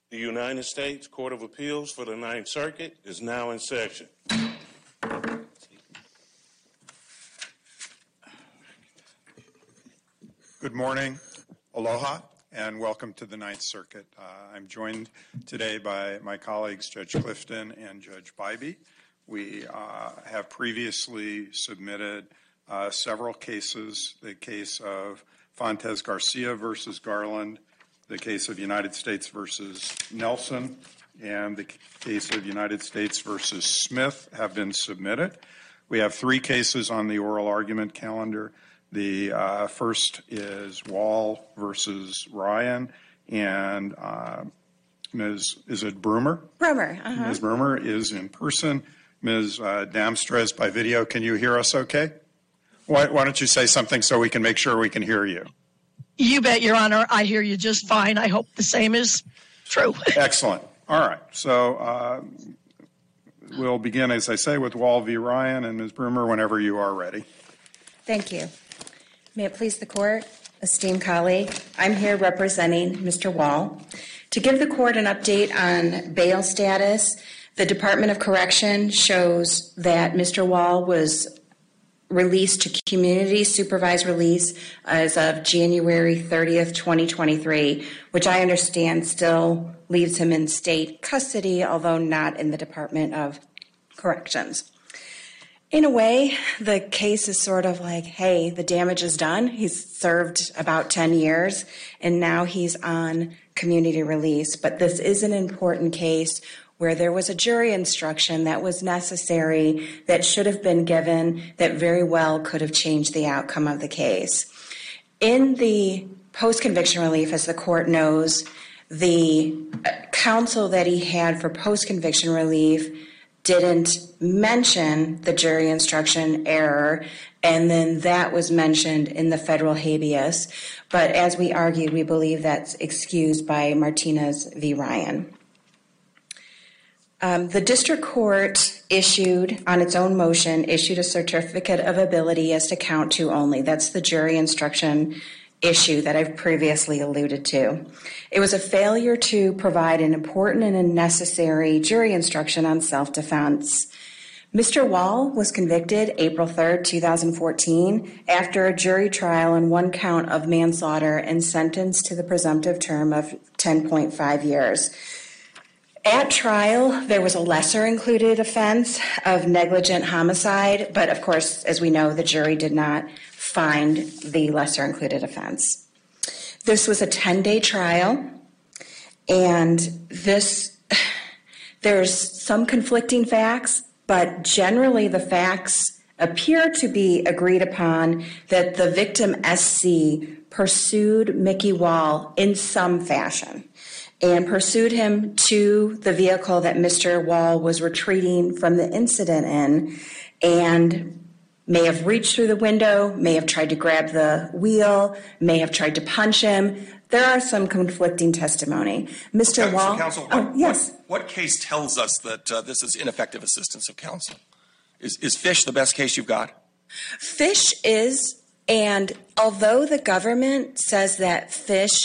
The United States Court of Appeals for the Ninth Circuit is now in session. Good morning, aloha, and welcome to the Ninth Circuit. I'm joined today by my colleagues, Judge Clifton and Judge Bybee. We have previously submitted several cases, the case of Fontes Garcia versus Garland, the case of United States versus Nelson, and the case of United States versus Smith have been submitted. We have three cases on the oral argument calendar. The first is Wall versus Ryan, and is it Broomer? Broomer. Ms. Broomer is in person. Ms. Damstres by video. Can you hear us okay? Why don't you say something so we can make sure we can hear you? You bet, Your Honor. I hear you just fine. I hope the same is true. Excellent. All right. So we'll begin, as I say, with Wall v. Ryan, and Ms. Broomer, whenever you are ready. Thank you. May it please the Court, esteemed colleague, I'm here representing Mr. Wall. To give the Court an update on bail status, the Department of Correction shows that Mr. Wall was released to community supervised release as of January 30th, 2023, which I understand still leaves him in state custody, although not in the Department of Corrections. In a way, the case is sort of like, hey, the damage is done. He's served about 10 years, and now he's on community release. But this is an important case where there was a jury instruction that was necessary, that should have been given, that very well could have changed the outcome of the case. In the post-conviction relief, as the Court knows, the counsel that he had for post-conviction relief didn't mention the jury instruction error, and then that was mentioned in the federal habeas. But as we argued, we believe that's excused by Martinez v. Ryan. The district court issued, on its own motion, issued a certificate of ability as to count two only. That's the jury instruction issue that I've previously alluded to. It was a failure to provide an important and a necessary jury instruction on self-defense. Mr. Wall was convicted April 3rd, 2014, after a jury trial on one count of manslaughter and sentenced to the presumptive term of 10.5 years. At trial, there was a lesser included offense of negligent homicide, but of course, as we know, the jury did not find the lesser included offense. This was a 10-day trial, and there's some conflicting facts, but generally the facts appear to be agreed upon that the victim, SC, pursued Mickey Wall in some fashion and pursued him to the vehicle that Mr. Wall was retreating from the incident in, and may have reached through the window, may have tried to grab the wheel, may have tried to punch him. There are some conflicting testimony. Mr. Wall. Counsel, yes. What case tells us that this is ineffective assistance of counsel? Is Fish the best case you've got? Fish is, and although the government says that Fish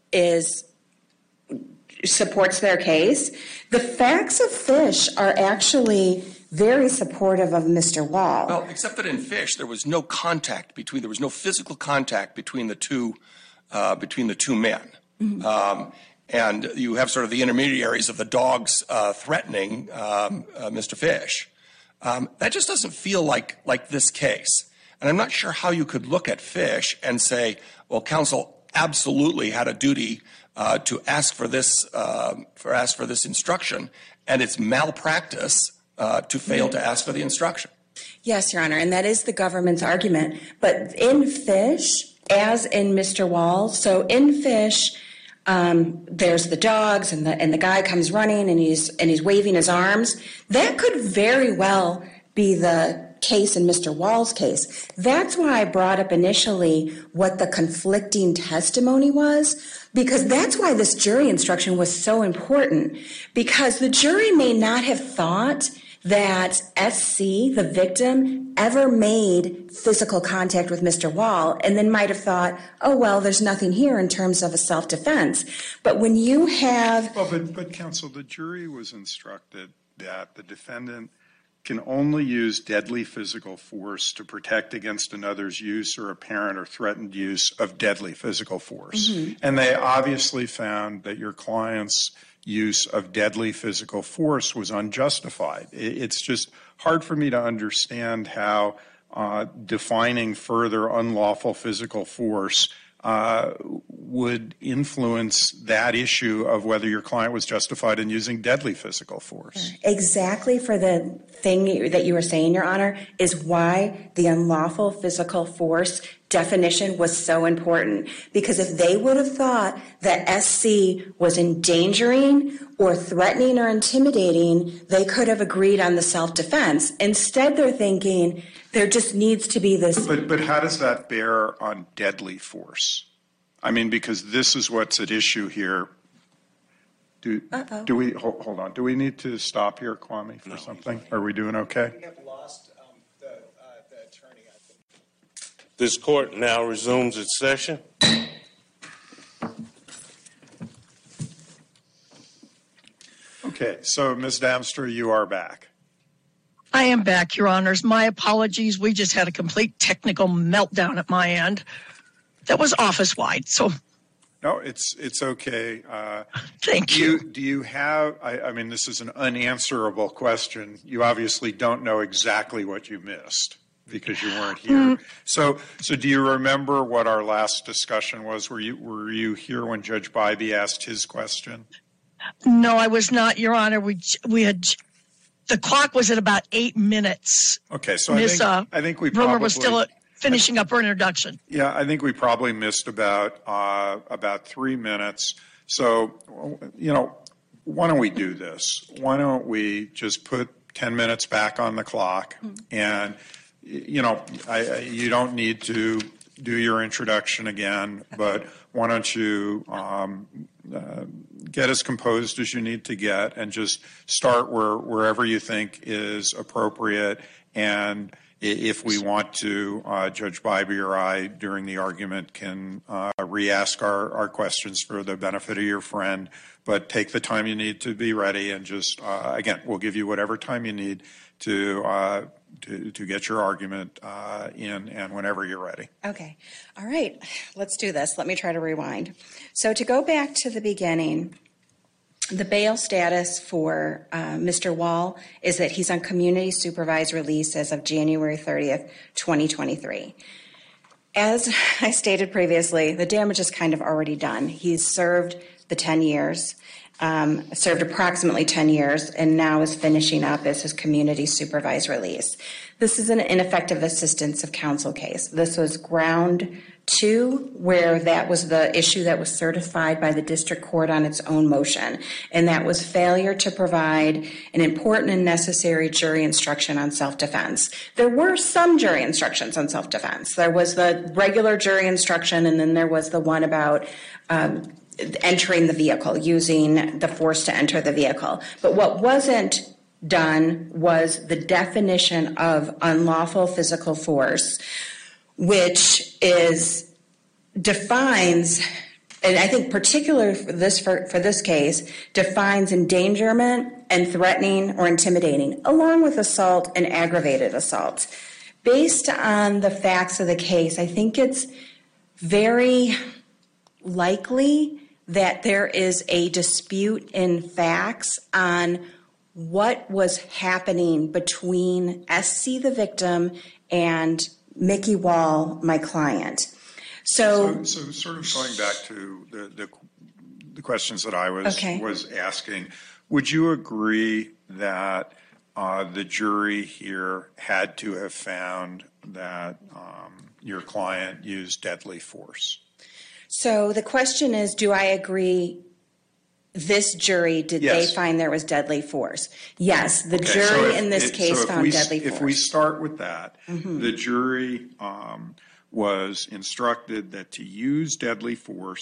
supports their case, the facts of Fish are actually very supportive of Mr. Wall. Well, except that in Fish there was no physical contact between the two men. Mm-hmm. And you have sort of the intermediaries of the dogs threatening Mr. Fish. That just doesn't feel like this case. And I'm not sure how you could look at Fish and say, well, counsel absolutely had a duty to ask for this instruction, and it's malpractice to fail to ask for the instruction. Yes, Your Honor, and that is the government's argument. But in Fish, as in Mr. Wall, so in Fish, there's the dogs, and the guy comes running, and he's waving his arms. That could very well be the case in Mr. Wall's case. That's why I brought up initially what the conflicting testimony was, because that's why this jury instruction was so important, because the jury may not have thought that SC, the victim, ever made physical contact with Mr. Wall, and then might have thought, oh, well, there's nothing here in terms of a self-defense. But when you have... Well, but counsel, the jury was instructed that the defendant can only use deadly physical force to protect against another's use or apparent or threatened use of deadly physical force. And they obviously found that your client's use of deadly physical force was unjustified. It's just hard for me to understand how defining further unlawful physical force would influence that issue of whether your client was justified in using deadly physical force. Exactly, for the thing that you were saying, Your Honor, is why the unlawful physical force definition was so important. Because if they would have thought that SC was endangering or threatening or intimidating, they could have agreed on the self-defense. Instead, they're thinking there just needs to be this... But how does that bear on deadly force? I mean, because this is what's at issue here. Do we hold on? Do we need to stop here, Kwame, for something? Are we doing okay? We have lost the attorney, I think. This court now resumes its session. Okay, so Ms. Damster, you are back. I am back, Your Honors. My apologies. We just had a complete technical meltdown at my end. That was office-wide, so... No, it's okay. Thank you. Do you have, I mean, this is an unanswerable question. You obviously don't know exactly what you missed because you weren't here. So do you remember what our last discussion was? Were you here when Judge Bybee asked his question? No, I was not, Your Honor. We had... The clock was at about 8 minutes. Okay, so Ms. I think we probably... Rumor was still finishing up her introduction. Yeah, I think we probably missed about 3 minutes. So, why don't we do this? Why don't we just put 10 minutes back on the clock? And, you don't need to do your introduction again, but why don't you get as composed as you need to get and just start wherever you think is appropriate. And if we want to, Judge Bybee or I, during the argument, can re-ask our questions for the benefit of your friend. But take the time you need to be ready, and just, again, we'll give you whatever time you need to get your argument in, and whenever you're ready. Okay. All right. Let's do this. Let me try to rewind. So to go back to the beginning, the bail status for Mr. Wall is that he's on community supervised release as of January 30th, 2023. As I stated previously, the damage is kind of already done. He's served the 10 years, served approximately 10 years, and now is finishing up as his community supervised release. This is an ineffective assistance of counsel case. This was ground 2, where that was the issue that was certified by the district court on its own motion, and that was failure to provide an important and necessary jury instruction on self-defense. There were some jury instructions on self-defense. There was the regular jury instruction, and then there was the one about entering the vehicle, using the force to enter the vehicle. But what wasn't done was the definition of unlawful physical force, which defines, and I think particular for this case, defines endangerment and threatening or intimidating, along with assault and aggravated assault. Based on the facts of the case, I think it's very likely that there is a dispute in facts on what was happening between SC, the victim, and Mickey Wall, my client. So sort of going back to the questions that I was asking, would you agree that the jury here had to have found that your client used deadly force? So the question is, do I agree this jury, did they find there was deadly force? Yes, the jury in this case found deadly force. If we start with that, the jury was instructed that to use deadly force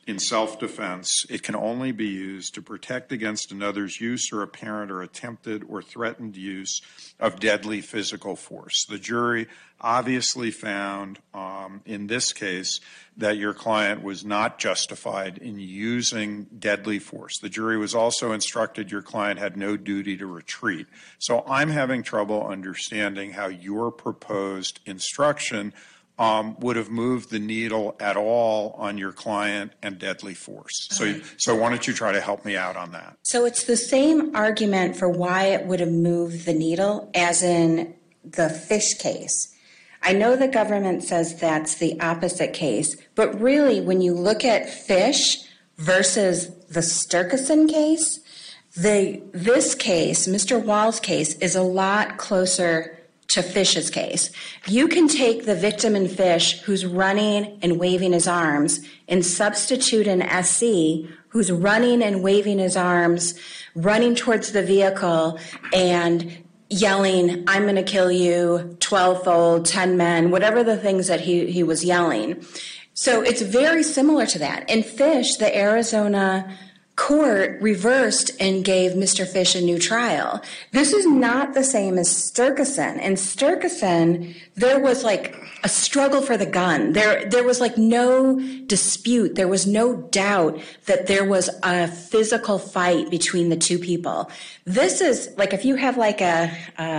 in self-defense, it can only be used to protect against another's use or apparent or attempted or threatened use of deadly physical force. The jury obviously found in this case that your client was not justified in using deadly force. The jury was also instructed your client had no duty to retreat. So I'm having trouble understanding how your proposed instruction would have moved the needle at all on your client and deadly force. So why don't you try to help me out on that? So it's the same argument for why it would have moved the needle as in the Fish case. I know the government says that's the opposite case, but really when you look at Fish versus the Sturkison case, this case, Mr. Wall's case, is a lot closer to Fish's case. You can take the victim in Fish who's running and waving his arms and substitute an SC who's running and waving his arms, running towards the vehicle and yelling, "I'm going to kill you, 12-fold, 10 men," whatever the things that he was yelling. So it's very similar to that. In Fish, the Arizona court reversed and gave Mr. Fish a new trial. This is not the same as Sturkison. In Sturkison, there was like a struggle for the gun. There was like no dispute. There was no doubt that there was a physical fight between the two people. This is like if you have like a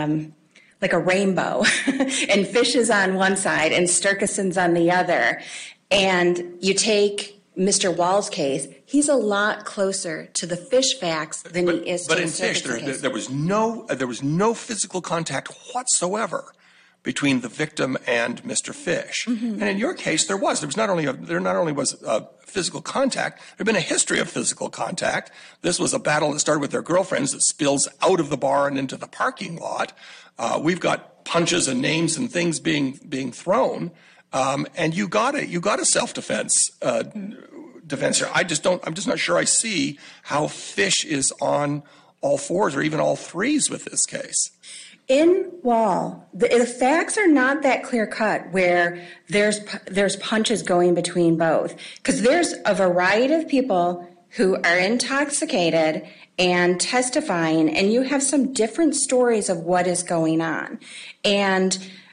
rainbow and Fish is on one side and Sturkison's on the other, and you take Mr. Wall's case, he's a lot closer to the Fish facts than he is to the Sturkison case. But in Fish, there was no physical contact whatsoever between the victim and Mr. Fish. Mm-hmm. And in your case, there not only was physical contact, there had been a history of physical contact. This was a battle that started with their girlfriends that spills out of the bar and into the parking lot. We've got punches and names and things being thrown. And you got a self-defense defense here. I'm just not sure I see how Fish is on all fours or even all threes with this case. In Wall, the facts are not that clear cut where there's punches going between both, because there's a variety of people who are intoxicated and testifying, and you have some different stories of what is going on. And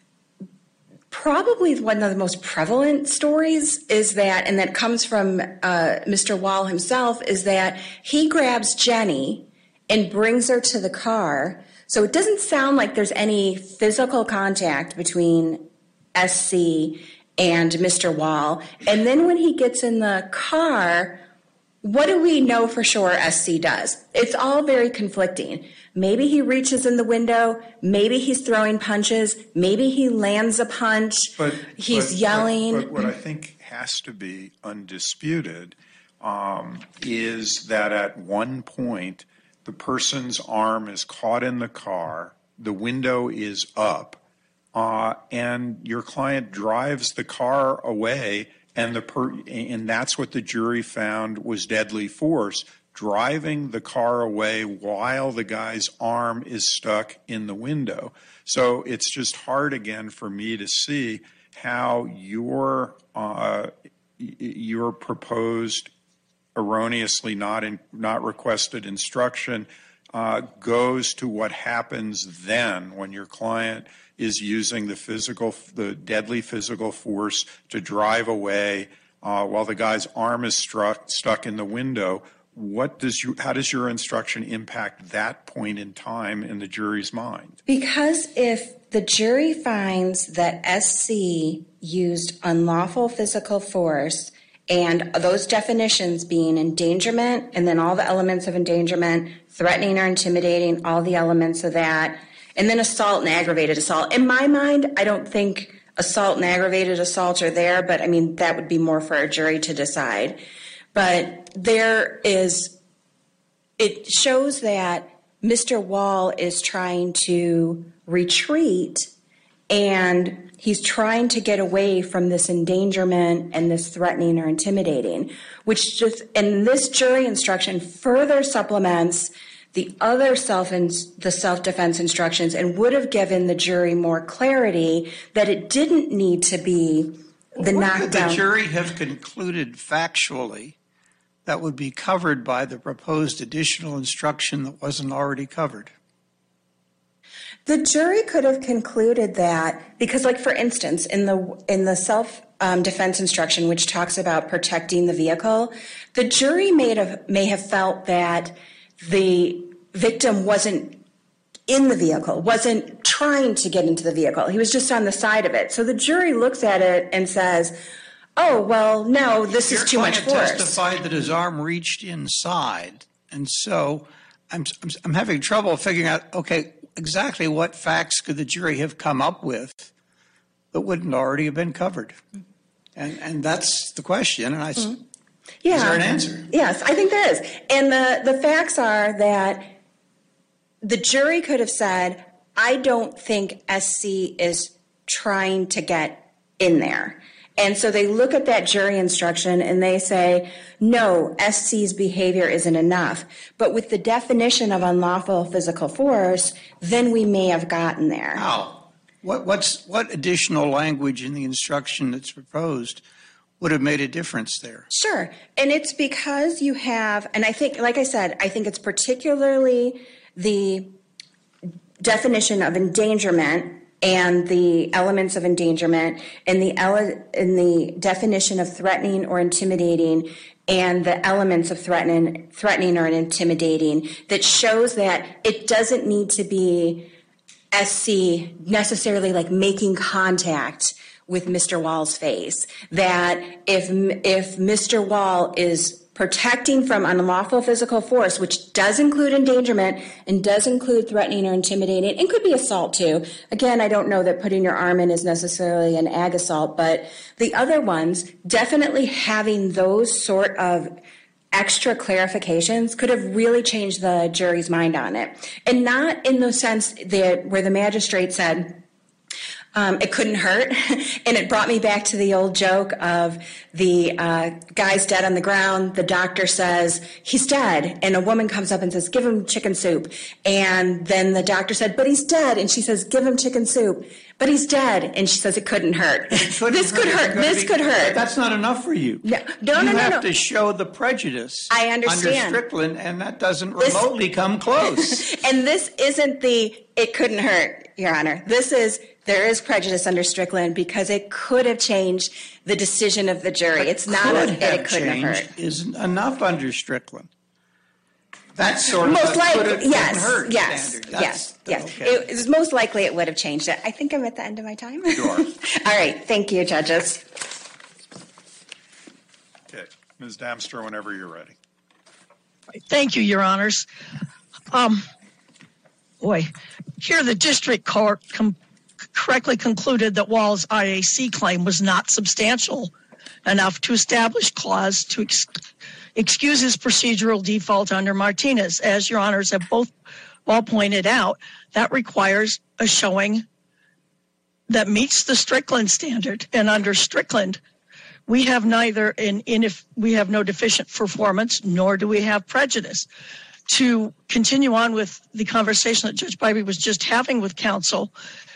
probably one of the most prevalent stories is that, and that comes from Mr. Wall himself, is that he grabs Jenny and brings her to the car. So it doesn't sound like there's any physical contact between SC and Mr. Wall. And then when he gets in the car, what do we know for sure SC does? It's all very conflicting. Maybe he reaches in the window. Maybe he's throwing punches. Maybe he lands a punch. He's yelling. But what I think has to be undisputed is that at one point, the person's arm is caught in the car, the window is up, and your client drives the car away, and that's what the jury found was deadly force, driving the car away while the guy's arm is stuck in the window. So it's just hard again for me to see how your proposed erroneously not requested instruction goes to what happens then when your client is using the deadly physical force to drive away while the guy's arm is stuck in the window. How does your instruction impact that point in time in the jury's mind? Because if the jury finds that SC used unlawful physical force, and those definitions being endangerment, and then all the elements of endangerment, threatening or intimidating, all the elements of that, and then assault and aggravated assault. In my mind, I don't think assault and aggravated assault are there, but I mean, that would be more for a jury to decide. But it shows that Mr. Wall is trying to retreat, and he's trying to get away from this endangerment and this threatening or intimidating, and this jury instruction further supplements the other self-defense instructions and would have given the jury more clarity that it didn't need to be the knockdown. What could the jury have concluded factually that would be covered by the proposed additional instruction that wasn't already covered? The jury could have concluded that because, like, for instance, in the self-defense instruction, which talks about protecting the vehicle, the jury may have felt that the victim wasn't in the vehicle, wasn't trying to get into the vehicle. He was just on the side of it. So the jury looks at it and says, oh, well, no, this is too much force. Your client testified that his arm reached inside. And so I'm having trouble figuring out, okay, exactly what facts could the jury have come up with that wouldn't already have been covered? And that's the question. And is there an answer? Yes, I think there is. And the facts are that the jury could have said, I don't think SC is trying to get in there. And so they look at that jury instruction and they say, no, SC's behavior isn't enough. But with the definition of unlawful physical force, then we may have gotten there. How? What additional language in the instruction that's proposed would have made a difference there? Sure. And it's because you have, and I think, like I said, I think it's particularly the definition of endangerment and the elements of endangerment and the definition of threatening or intimidating and the elements of threatening or intimidating that shows that it doesn't need to be SC necessarily like making contact with Mr. Wall's face. That if Mr. Wall is protecting from unlawful physical force, which does include endangerment and does include threatening or intimidating, and could be assault too. Again, I don't know that putting your arm in is necessarily an ag assault, but the other ones, definitely having those sort of extra clarifications could have really changed the jury's mind on it. And not in the sense that where the magistrate said, it couldn't hurt. And it brought me back to the old joke of the guy's dead on the ground. The doctor says, he's dead. And a woman comes up and says, give him chicken soup. And then the doctor said, but he's dead. And she says, give him chicken soup. But he's dead. And she says, it couldn't hurt. This could hurt. This could hurt. That's not enough for you. No. You have to show the prejudice. I understand. Under Strickland, and that doesn't remotely come close. And this isn't it couldn't hurt, Your Honor. There is prejudice under Strickland because it could have changed the decision of the jury. It's not it couldn't have hurt. Isn't enough under Strickland. That's sort of most likely, could have hurt standard. Yes. Okay. It was most likely it would have changed it. I think I'm at the end of my time. Sure. All right. Thank you, judges. Okay. Ms. Damster, whenever you're ready. Thank you, Your Honors. Here the district court correctly concluded that Wall's IAC claim was not substantial enough to establish cause to excuse his procedural default under Martinez. As Your Honors have both well pointed out, that requires a showing that meets the Strickland standard. And under Strickland, we have neither we have no deficient performance, nor do we have prejudice. To continue on with the conversation that Judge Bybee was just having with counsel,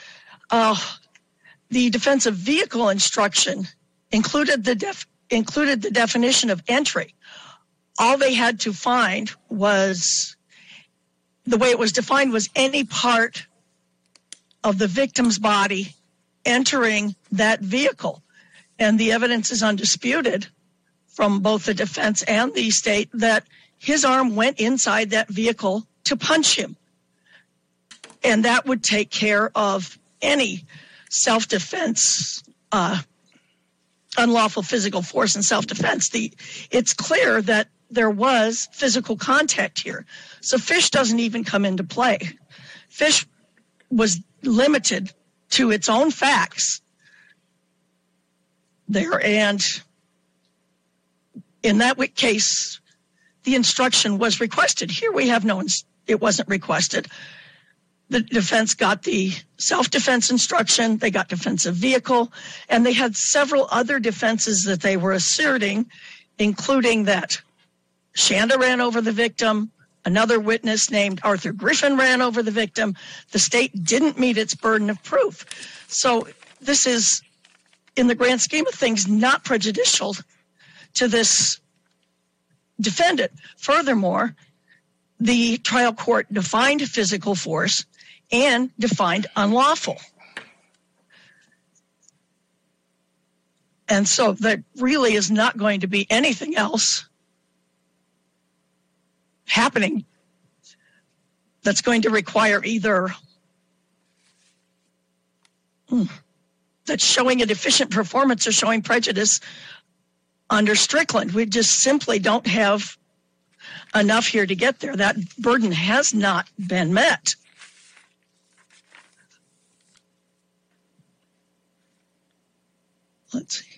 the defensive vehicle instruction included the definition of entry. All they had to find was, the way it was defined was any part of the victim's body entering that vehicle. And the evidence is undisputed from both the defense and the state that his arm went inside that vehicle to punch him. And that would take care of any self-defense, unlawful physical force in self-defense. It's clear that there was physical contact here. So Fish doesn't even come into play. Fish was limited to its own facts there. And in that case, the instruction was requested. Here we have it wasn't requested. The defense got the self-defense instruction, they got defensive vehicle, and they had several other defenses that they were asserting, including that Shanda ran over the victim, another witness named Arthur Griffin ran over the victim. The state didn't meet its burden of proof. So this is, in the grand scheme of things, not prejudicial to this defendant. Furthermore, the trial court defined physical force and defined unlawful. And so there really is not going to be anything else happening that's going to require either that's showing a deficient performance or showing prejudice under Strickland. We just simply don't have enough here to get there. That burden has not been met. Let's see.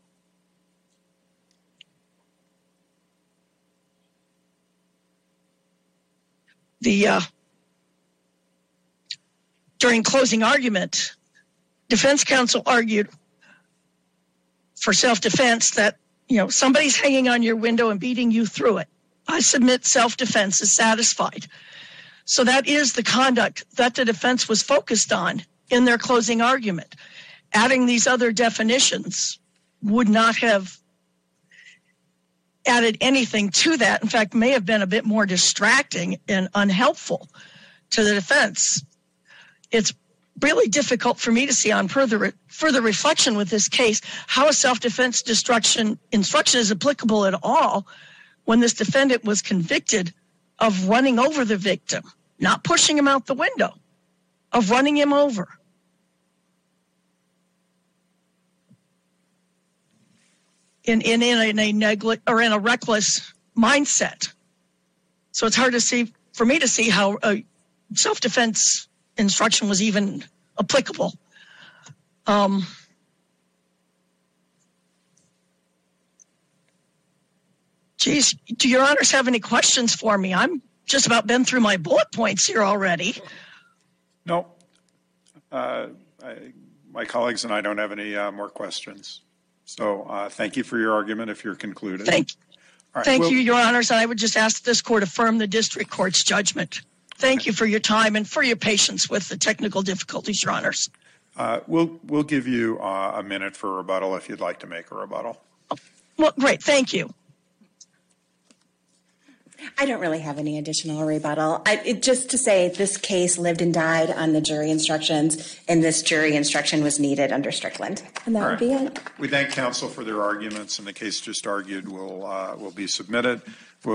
During closing argument, defense counsel argued for self-defense that, somebody's hanging on your window and beating you through it. I submit self-defense is satisfied. So that is the conduct that the defense was focused on in their closing argument. Adding these other definitions would not have added anything to that. In fact, may have been a bit more distracting and unhelpful to the defense. It's really difficult for me to see on further reflection with this case how a self-defense instruction is applicable at all when this defendant was convicted of running over the victim, not pushing him out the window, of running him over. In a reckless mindset. So it's hard for me to see how a self-defense instruction was even applicable. Do your honors have any questions for me? I'm just about been through my bullet points here already. No. My colleagues and I don't have any more questions. So thank you for your argument if you're concluded. Thank you, your honors. I would just ask this court affirm the district court's judgment. Thank you for your time and for your patience with the technical difficulties, your honors. We'll give you a minute for rebuttal if you'd like to make a rebuttal. Well, great. Thank you. I don't really have any additional rebuttal. Just to say this case lived and died on the jury instructions, and this jury instruction was needed under Strickland. And that would be it. We thank counsel for their arguments, and the case just argued will be submitted.